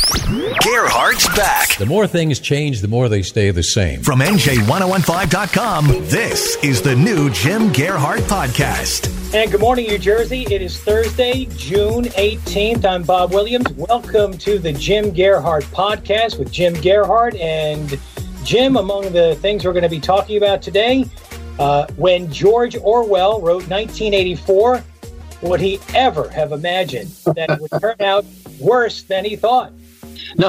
Gerhardt's back. The more things change, the more they stay the same. From NJ1015.com, this is the new Jim Gerhardt Podcast. And good morning, New Jersey. It is Thursday, June 18th. I'm Bob Williams. Welcome to the Jim Gerhardt Podcast with Jim Gerhardt. And Jim, among the things we're going to be talking about today, when George Orwell wrote 1984, would he ever have imagined that it would turn out worse than he thought? No,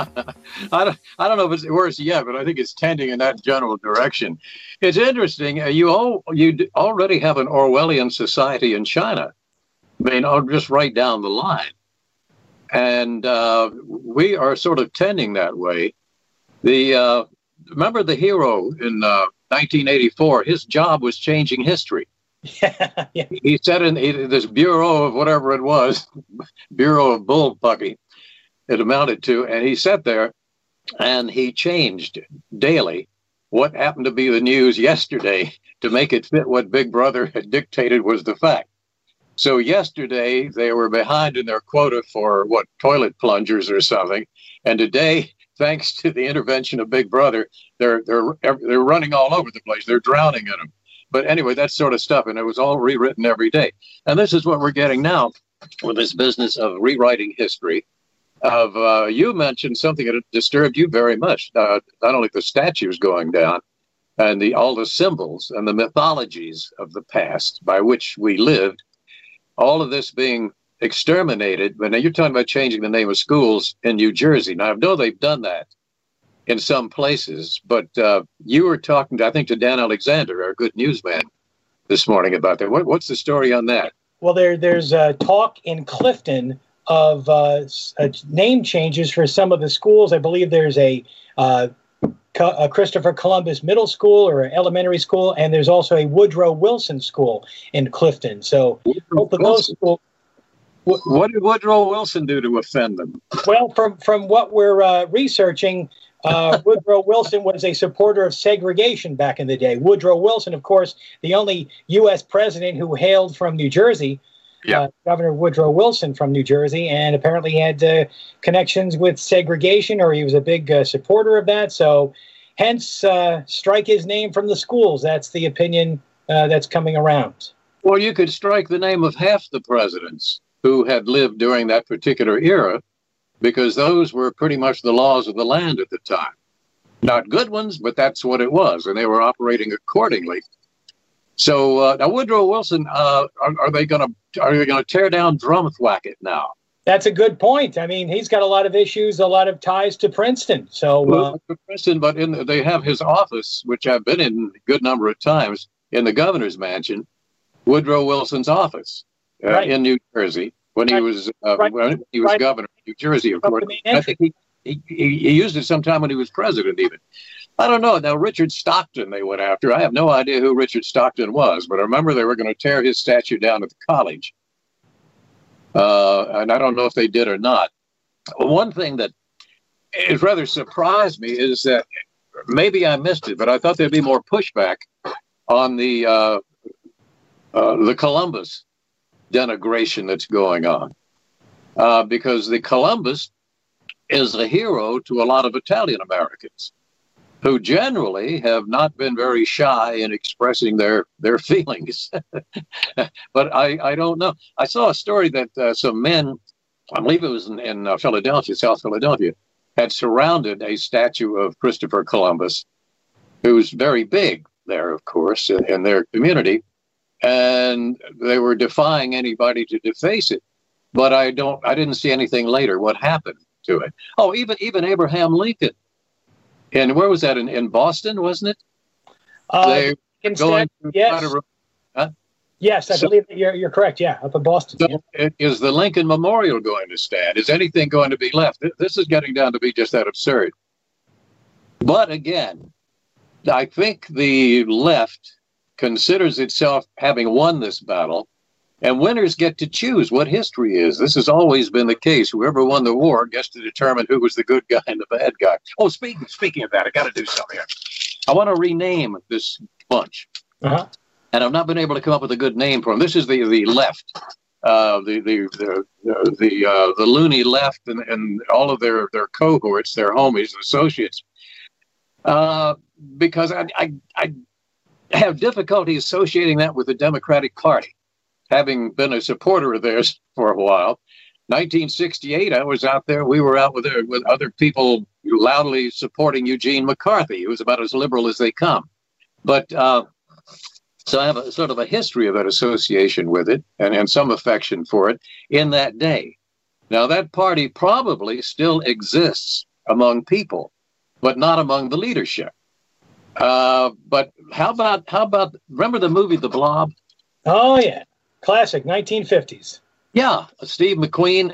I don't know if it's worse yet, but I think it's tending in that general direction. It's interesting. You already have an Orwellian society in China. I mean, just right down the line. And we are sort of tending that way. Remember the hero in 1984, his job was changing history. Yeah. He said in this Bureau of whatever it was, Bureau of Bullpucky, it amounted to, and he sat there and he changed daily what happened to be the news yesterday to make it fit what Big Brother had dictated was the fact. So yesterday they were behind in their quota for toilet plungers or something, and today, thanks to the intervention of Big Brother, they're running all over the place. They're drowning in them. But anyway, that sort of stuff, and it was all rewritten every day. And this is what we're getting now with this business of rewriting history. You mentioned something that disturbed you very much, not only the statues going down and all the symbols and the mythologies of the past by which we lived, all of this being exterminated. But now you're talking about changing the name of schools in New Jersey. Now, I know they've done that in some places, but you were talking, I think, to Dan Alexander, our good newsman, this morning about that. What's the story on that? Well, there's talk in Clifton of name changes for some of the schools. I believe there's a Christopher Columbus Middle School or elementary school, and there's also a Woodrow Wilson School in Clifton. So both of those schools. What did Woodrow Wilson do to offend them? Well, from what we're researching, Woodrow Wilson was a supporter of segregation back in the day. Woodrow Wilson, of course, the only U.S. president who hailed from New Jersey. Yeah. Governor Woodrow Wilson from New Jersey, and apparently had connections with segregation, or he was a big supporter of that. So hence, strike his name from the schools. That's the opinion that's coming around. Well, you could strike the name of half the presidents who had lived during that particular era, because those were pretty much the laws of the land at the time. Not good ones, but that's what it was, and they were operating accordingly. So now, Woodrow Wilson, are they going to tear down Drumthwacket now? That's a good point. I mean, he's got a lot of issues, a lot of ties to Princeton. So Princeton, but they have his office, which I've been in a good number of times, in the governor's mansion, Woodrow Wilson's office in New Jersey when he was governor of New Jersey. Of course, I think he used it sometime when he was president, even. I don't know. Now, Richard Stockton they went after. I have no idea who Richard Stockton was, but I remember they were going to tear his statue down at the college. And I don't know if they did or not. One thing that has rather surprised me is that maybe I missed it, but I thought there'd be more pushback on the Columbus denigration that's going on. Because the Columbus is a hero to a lot of Italian Americans, who generally have not been very shy in expressing their feelings. But I don't know. I saw a story that some men, I believe it was in Philadelphia, South Philadelphia, had surrounded a statue of Christopher Columbus, who's very big there, of course, in their community. And they were defying anybody to deface it. But I didn't see anything later what happened to it. Oh, even Abraham Lincoln. And where was that? In Boston, wasn't it? Yes. Yes, I believe that you're correct. Yeah, up in Boston. So is the Lincoln Memorial going to stand? Is anything going to be left? This is getting down to be just that absurd. But again, I think the left considers itself having won this battle, and winners get to choose what history is. This has always been the case. Whoever won the war gets to determine who was the good guy and the bad guy. Oh, speaking of that, I got to do something here. I want to rename this bunch. And I've not been able to come up with a good name for them. This is the left. the loony left and all of their cohorts, their homies, associates, because I have difficulty associating that with the Democratic Party, having been a supporter of theirs for a while. 1968, I was out there. We were out with other people loudly supporting Eugene McCarthy, who was about as liberal as they come. But so I have a sort of a history of that association with it and some affection for it in that day. Now, that party probably still exists among people, but not among the leadership. But how about, remember the movie The Blob? Oh, yeah. Classic, 1950s. Yeah, Steve McQueen.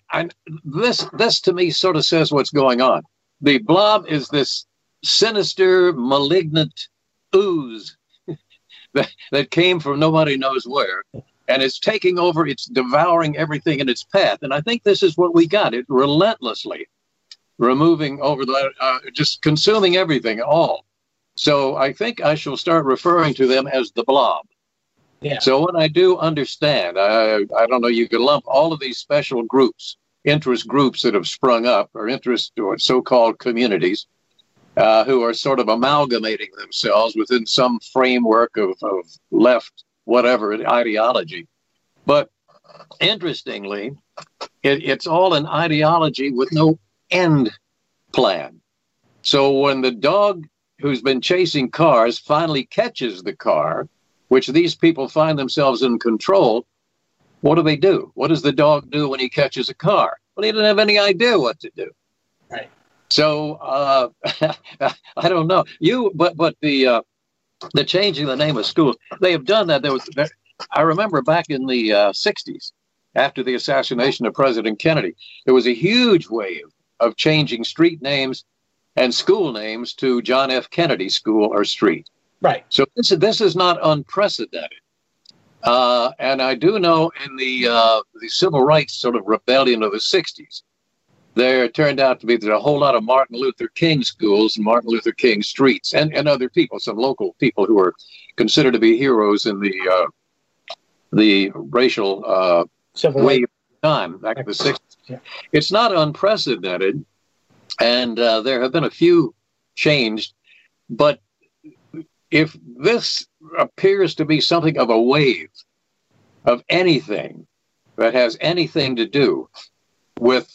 This to me sort of says what's going on. The Blob is this sinister, malignant ooze that came from nobody knows where, and it's taking over, it's devouring everything in its path. And I think this is what we got. It relentlessly removing over just consuming everything, all. So I think I shall start referring to them as the Blob. Yeah. So what I do understand, I don't know, you could lump all of these special groups, interest groups that have sprung up, or interest or so-called communities, who are sort of amalgamating themselves within some framework of left, whatever, ideology. But interestingly, it's all an ideology with no end plan. So when the dog who's been chasing cars finally catches the car, which these people find themselves in control, what do? What does the dog do when he catches a car? Well, he doesn't have any idea what to do. Right. So I don't know. But the changing the name of schools, they have done that. I remember back in the 60s, after the assassination of President Kennedy, there was a huge wave of changing street names and school names to John F. Kennedy School or Street. Right. So this is not unprecedented. And I do know in the civil rights sort of rebellion of the 60s, there turned out to be a whole lot of Martin Luther King schools and Martin Luther King streets and other people, some local people who were considered to be heroes in the racial wave of time back in the 60s. Yeah. It's not unprecedented, and there have been a few changed, but if this appears to be something of a wave of anything that has anything to do with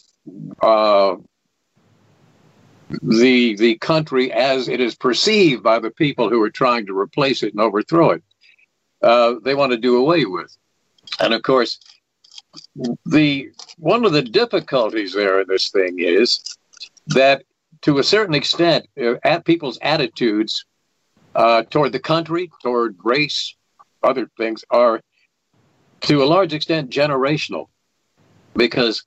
the country as it is perceived by the people who are trying to replace it and overthrow it, they want to do away with. And of course, one of the difficulties there in this thing is that to a certain extent, people's attitudes toward the country, toward race, other things are to a large extent generational, because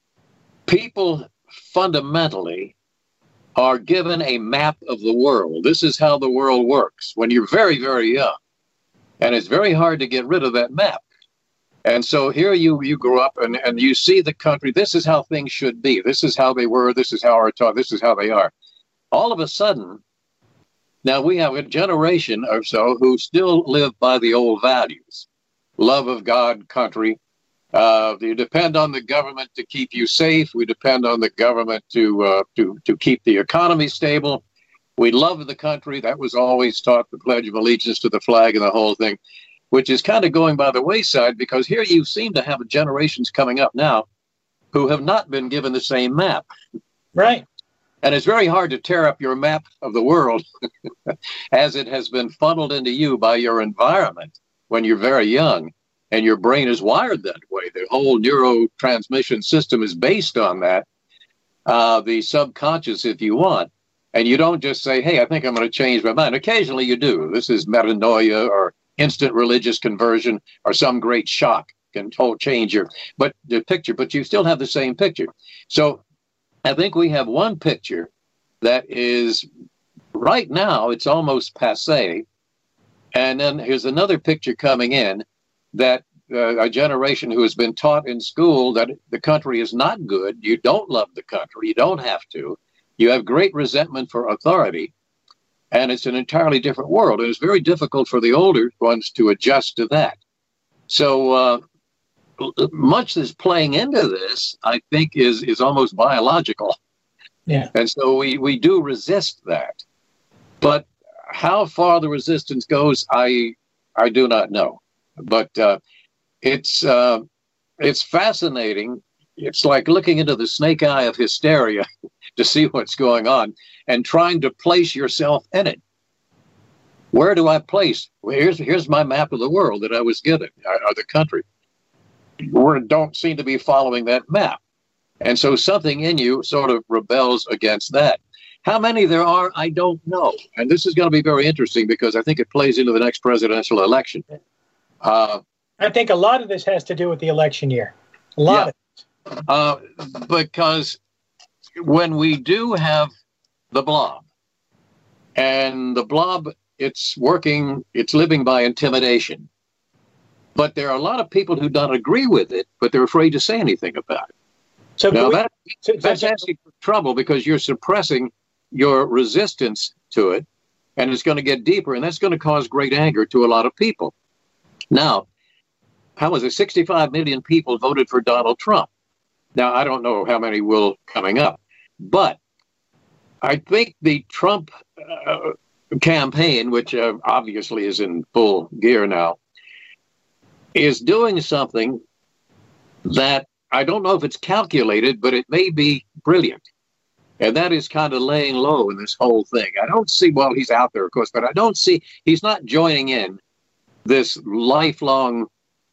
people fundamentally are given a map of the world. This is how the world works when you're very, very young. And it's very hard to get rid of that map. And so here you grow up and you see the country. This is how things should be. This is how they were. This is how we're taught. This is how they are. All of a sudden, now we have a generation or so who still live by the old values. Love of God, country. You depend on the government to keep you safe. We depend on the government to keep the economy stable. We love the country. That was always taught, the Pledge of Allegiance to the flag and the whole thing, which is kind of going by the wayside, because here you seem to have generations coming up now who have not been given the same map. Right. And it's very hard to tear up your map of the world as it has been funneled into you by your environment when you're very young. And your brain is wired that way. The whole neurotransmission system is based on that, the subconscious, if you want. And you don't just say, hey, I think I'm going to change my mind. Occasionally you do. This is metanoia or instant religious conversion or some great shock can change the picture, but you still have the same picture. So I think we have one picture that is right now, it's almost passé. And then here's another picture coming in that a generation who has been taught in school that the country is not good. You don't love the country. You don't have to. You have great resentment for authority. And it's an entirely different world. And it's very difficult for the older ones to adjust to that. So much that's playing into this, I think, is almost biological. Yeah. And so we do resist that. But how far the resistance goes, I do not know. But it's fascinating. It's like looking into the snake eye of hysteria to see what's going on and trying to place yourself in it. Where do I place? Well, here's my map of the world that I was given, or the country. We don't seem to be following that map. And so something in you sort of rebels against that. How many there are, I don't know. And this is going to be very interesting because I think it plays into the next presidential election. I think a lot of this has to do with the election year. A lot of it. Because when we do have the blob, and the blob, it's living by intimidation. But there are a lot of people who don't agree with it, but they're afraid to say anything about it. So now that's asking for trouble because you're suppressing your resistance to it, and it's going to get deeper, and that's going to cause great anger to a lot of people. Now, how was it? 65 million people voted for Donald Trump. Now, I don't know how many will coming up, but I think the Trump campaign, which obviously is in full gear now, is doing something that I don't know if it's calculated, but it may be brilliant. And that is kind of laying low in this whole thing. I don't see, well, he's out there, of course, but I don't see, he's not joining in this lifelong,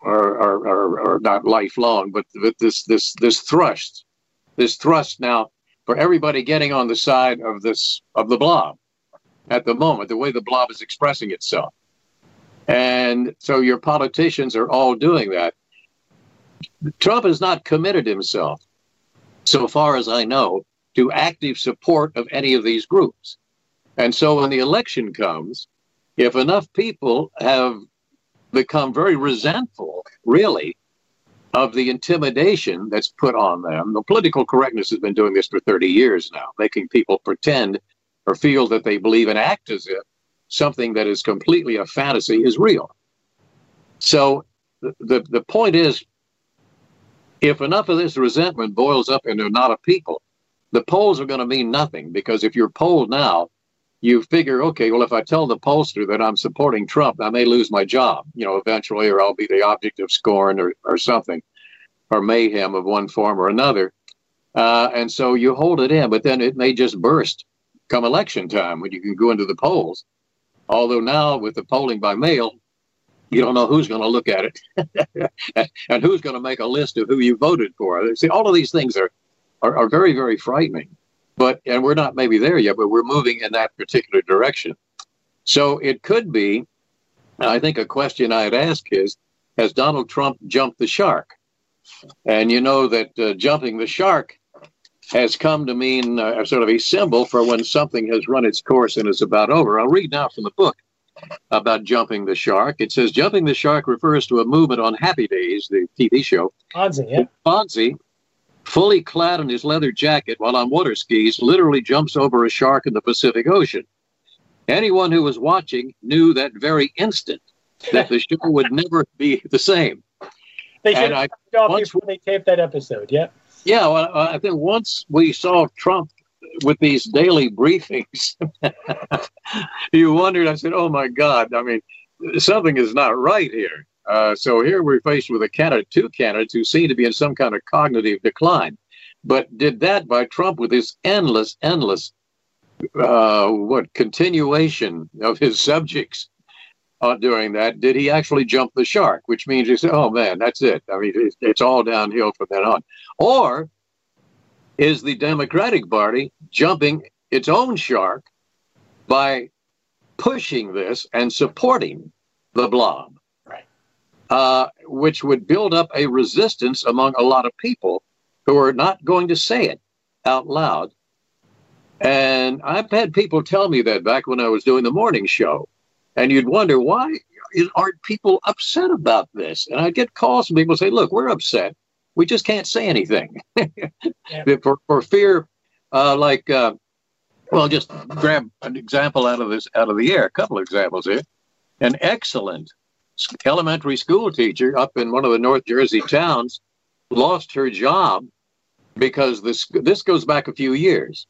or not lifelong, but this thrust now for everybody getting on the side of the blob at the moment, the way the blob is expressing itself. And so your politicians are all doing that. Trump has not committed himself, so far as I know, to active support of any of these groups. And so when the election comes, if enough people have become very resentful, really, of the intimidation that's put on them, the political correctness has been doing this for 30 years now, making people pretend or feel that they believe and act as if something that is completely a fantasy is real. So the point is, if enough of this resentment boils up into not a people, the polls are going to mean nothing, because if you're polled now, you figure, okay, well, if I tell the pollster that I'm supporting Trump, I may lose my job, eventually, or I'll be the object of scorn or something, or mayhem of one form or another. And so you hold it in, but then it may just burst come election time when you can go into the polls. Although now with the polling by mail, you don't know who's going to look at it and who's going to make a list of who you voted for. See, all of these things are very, very frightening. And we're not maybe there yet, but we're moving in that particular direction. So it could be, I think a question I'd ask is, has Donald Trump jumped the shark? And you know that jumping the shark has come to mean sort of a symbol for when something has run its course and is about over. I'll read now from the book about jumping the shark. It says, jumping the shark refers to a movement on Happy Days, the TV show. Fonzie, fully clad in his leather jacket while on water skis, literally jumps over a shark in the Pacific Ocean. Anyone who was watching knew that very instant that the show would never be the same. They should have off before they taped that episode, yeah. Yeah, well, I think once we saw Trump with these daily briefings, you wondered, I said, oh my God, I mean, something is not right here. So here we're faced with two candidates who seem to be in some kind of cognitive decline, but did that by Trump with his endless continuation of his subjects doing that. Did he actually jump the shark? Which means he said, oh man, that's it. I mean, it's all downhill from then on. Or is the Democratic Party jumping its own shark by pushing this and supporting the blob? Which would build up a resistance among a lot of people who are not going to say it out loud. And I've had people tell me that back when I was doing the morning show. And you'd wonder, why aren't people upset about this? And I'd get calls from people say, look, we're upset. We just can't say anything. For fear, just grab an example out of the air, a couple of examples here. An excellent elementary school teacher up in one of the North Jersey towns lost her job because this goes back a few years.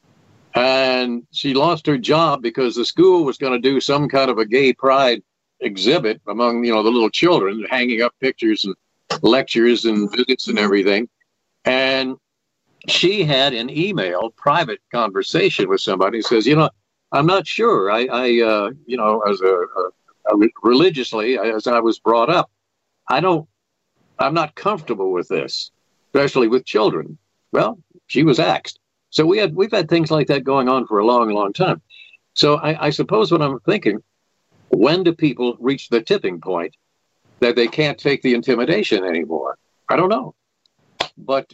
And she lost her job because the school was going to do some kind of a gay pride exhibit among, the little children, hanging up pictures and lectures and visits and everything. And she had an email, private conversation with somebody who says, I'm not sure. As religiously, as I was brought up, I'm not comfortable with this, especially with children. Well, she was axed. So we've had things like that going on for a long, long time. So I suppose what I'm thinking, when do people reach the tipping point that they can't take the intimidation anymore? I don't know. But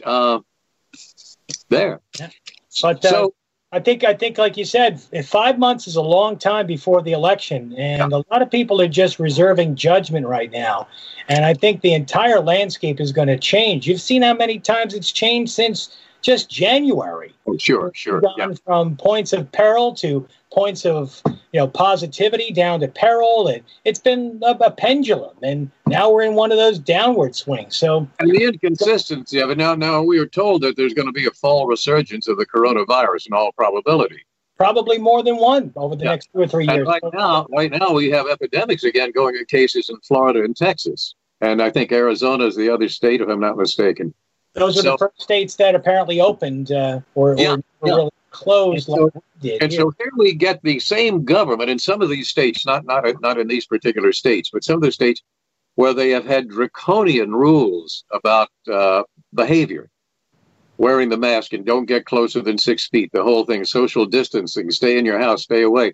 there. Yeah. But I think, like you said, 5 months is a long time before the election, and a lot of people are just reserving judgment right now. And I think the entire landscape is going to change. You've seen how many times it's changed since just January. Oh, sure. Gone from points of peril to points of positivity down to peril, and it's been a pendulum. And now we're in one of those downward swings. So, and the inconsistency of it now we are told that there's going to be a fall resurgence of the coronavirus in all probability. Probably more than one over the next 2 or 3 years. Right now we have epidemics again going in cases in Florida and Texas, and I think Arizona is the other state, if I'm not mistaken. Those are the first states that apparently opened or really closed. So here we get the same government in some of these states, not in these particular states, but some of the states where they have had draconian rules about behavior, wearing the mask and don't get closer than 6 feet, the whole thing, social distancing, stay in your house, stay away.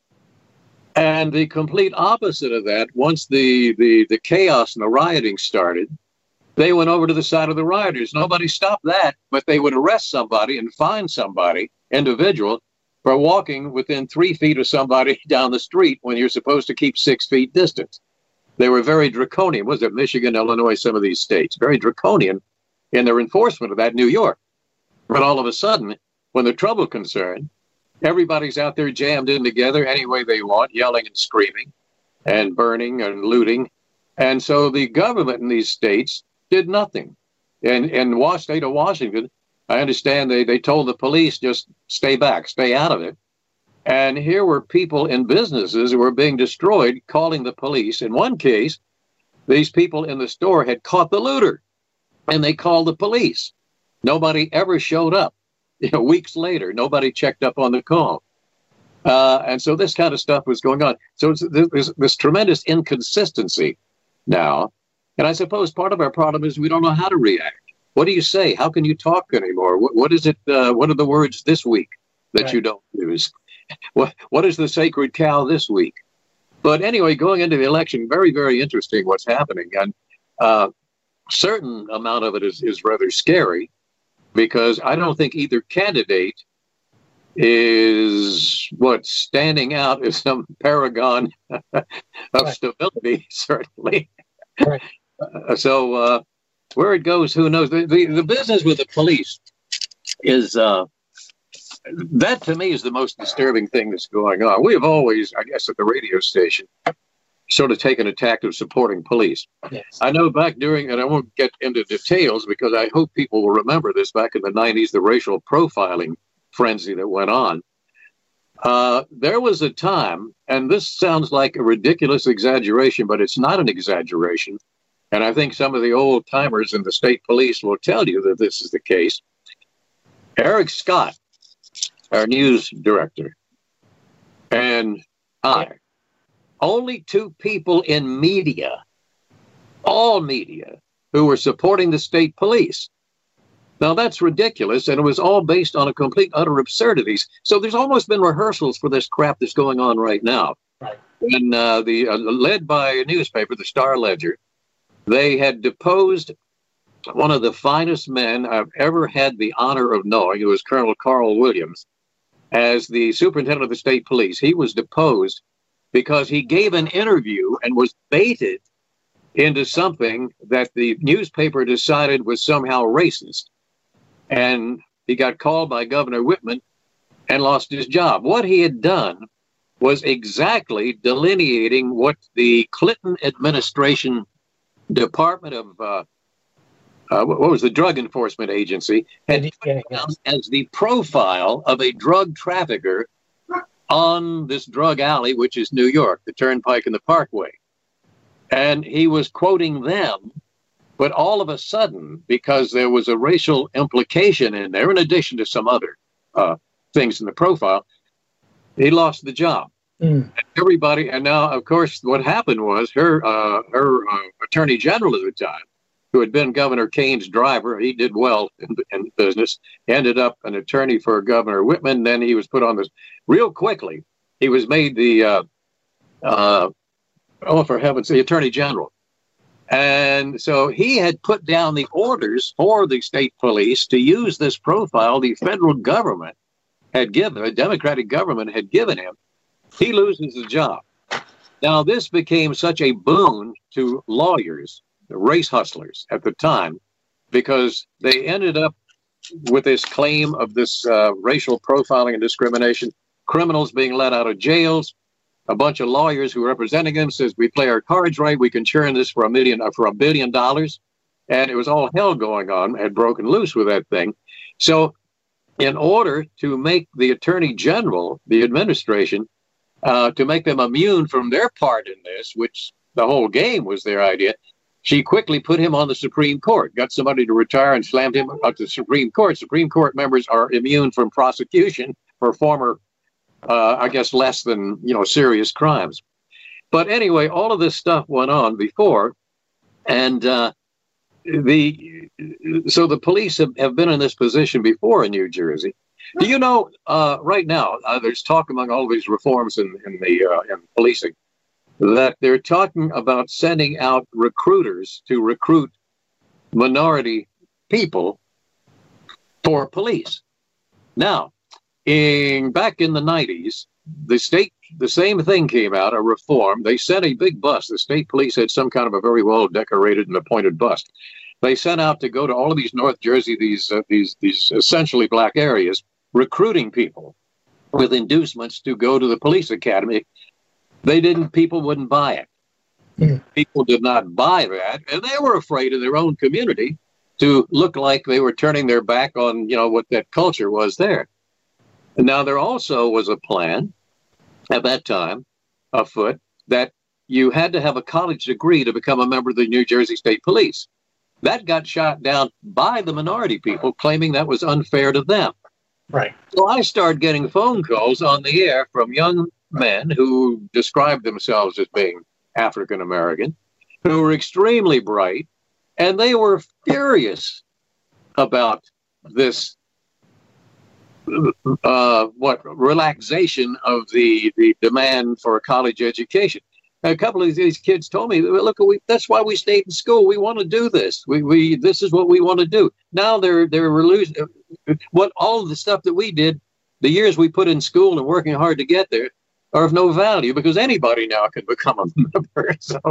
And the complete opposite of that, once the chaos and the rioting started, they went over to the side of the rioters. Nobody stopped that, but they would arrest somebody and fine somebody, individual, for walking within 3 feet of somebody down the street when you're supposed to keep 6 feet distance. They were very draconian. Was it Michigan, Illinois, some of these states? Very draconian in their enforcement of that. New York. But all of a sudden, when the trouble concerned, everybody's out there jammed in together any way they want, yelling and screaming and burning and looting. And so the government in these states did nothing. In the state of Washington, I understand they told the police, just stay back, stay out of it. And here were people in businesses who were being destroyed, calling the police. In one case, these people in the store had caught the looter, and they called the police. Nobody ever showed up. Weeks later, nobody checked up on the call. And so this kind of stuff was going on. So there's this tremendous inconsistency now. And I suppose part of our problem is we don't know how to react. What do you say? How can you talk anymore? What is it? What are the words this week that you don't use? What is the sacred cow this week? But anyway, going into the election, very, very interesting what's happening. And certain amount of it is rather scary because I don't think either candidate is standing out as some paragon of stability, certainly. Right. So where it goes, who knows? The business with the police is that to me is the most disturbing thing that's going on. We have always, I guess, at the radio station, sort of taken a tack of supporting police. Yes. I know back during, and I won't get into details because I hope people will remember this, back in the 90s, the racial profiling frenzy that went on. There was a time, and this sounds like a ridiculous exaggeration, but it's not an exaggeration. And I think some of the old timers in the state police will tell you that this is the case. Eric Scott, our news director, and I, only two people in media, all media, who were supporting the state police. Now, that's ridiculous, and it was all based on a complete, utter absurdities. So there's almost been rehearsals for this crap that's going on right now. Right. When led by a newspaper, the Star-Ledger, they had deposed one of the finest men I've ever had the honor of knowing. It was Colonel Carl Williams, as the superintendent of the state police. He was deposed because he gave an interview and was baited into something that the newspaper decided was somehow racist. And he got called by Governor Whitman and lost his job. What he had done was exactly delineating what the Clinton administration Department of what was the Drug Enforcement Agency had put down as the profile of a drug trafficker on this drug alley, which is New York, the Turnpike and the Parkway. And he was quoting them, but all of a sudden, because there was a racial implication in there, in addition to some other things in the profile, he lost the job. Everybody, and now, of course, what happened was her attorney general at the time, who had been Governor Kane's driver, he did well in business, ended up an attorney for Governor Whitman. Then he was put on this real quickly. He was made the, for heaven's sake, the attorney general. And so he had put down the orders for the state police to use this profile the federal government had given, a Democratic government had given him. He loses his job. Now, this became such a boon to lawyers, the race hustlers at the time, because they ended up with this claim of this racial profiling and discrimination, criminals being let out of jails. A bunch of lawyers who are representing them says, we play our cards right, we can churn this for $1 billion. And it was all hell going on, had broken loose with that thing. So in order to make the attorney general, the administration, to make them immune from their part in this, which the whole game was their idea, she quickly put him on the Supreme Court, got somebody to retire and slammed him up to the Supreme Court. Supreme Court members are immune from prosecution for former, I guess, less than, serious crimes. But anyway, all of this stuff went on before. And so the police have been in this position before in New Jersey. Do you know, right now, there's talk among all of these reforms in policing, that they're talking about sending out recruiters to recruit minority people for police. Now, back in the 90s, the same thing came out, a reform. They sent a big bus. The state police had some kind of a very well decorated and appointed bus. They sent out to go to all of these North Jersey, these essentially black areas, recruiting people with inducements to go to the police academy. People wouldn't buy it. People did not buy that, and they were afraid of their own community to look like they were turning their back on, what that culture was there. And now there also was a plan at that time afoot that you had to have a college degree to become a member of the New Jersey State Police. That got shot down by the minority people, claiming that was unfair to them. Right. So I started getting phone calls on the air from young men who described themselves as being African American, who were extremely bright, and they were furious about this relaxation of the demand for a college education. A couple of these kids told me, "Look, that's why we stayed in school. We want to do this. This is what we want to do." Now they're losing what all of the stuff that we did, the years we put in school and working hard to get there, are of no value because anybody now can become a member.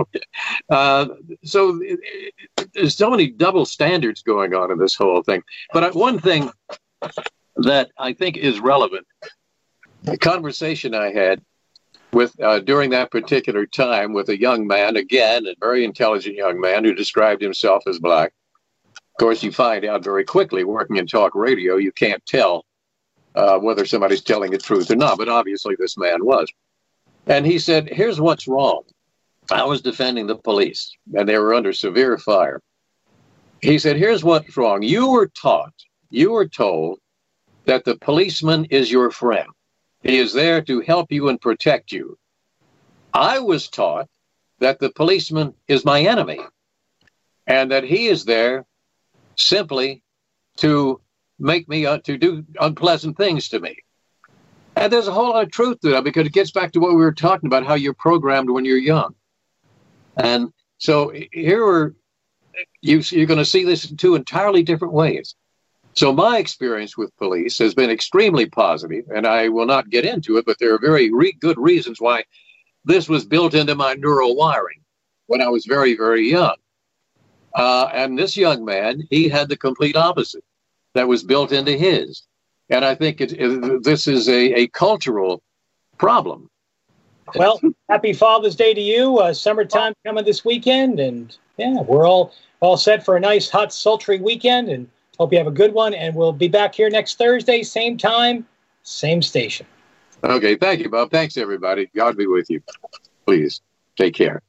So there's so many double standards going on in this whole thing. But one thing that I think is relevant, the conversation I had with during that particular time with a young man, again, a very intelligent young man who described himself as black. Of course, you find out very quickly working in talk radio, you can't tell whether somebody's telling the truth or not, but obviously this man was. And he said, here's what's wrong. I was defending the police, and they were under severe fire. He said, here's what's wrong. You were told that the policeman is your friend. He is there to help you and protect you. I was taught that the policeman is my enemy, and that he is there simply to make me to do unpleasant things to me. And there's a whole lot of truth to that because it gets back to what we were talking about, how you're programmed when you're young. And so you're going to see this in two entirely different ways. So my experience with police has been extremely positive, and I will not get into it, but there are very good reasons why this was built into my neural wiring when I was very, very young. And this young man, he had the complete opposite that was built into his. And I think this is a cultural problem Well, happy Father's Day to you. Summertime coming this weekend, and yeah, we're all set for a nice, hot, sultry weekend, and hope you have a good one. And we'll be back here next Thursday, same time, same station. Okay, thank you, Bob. Thanks, everybody. God be with you. Please take care.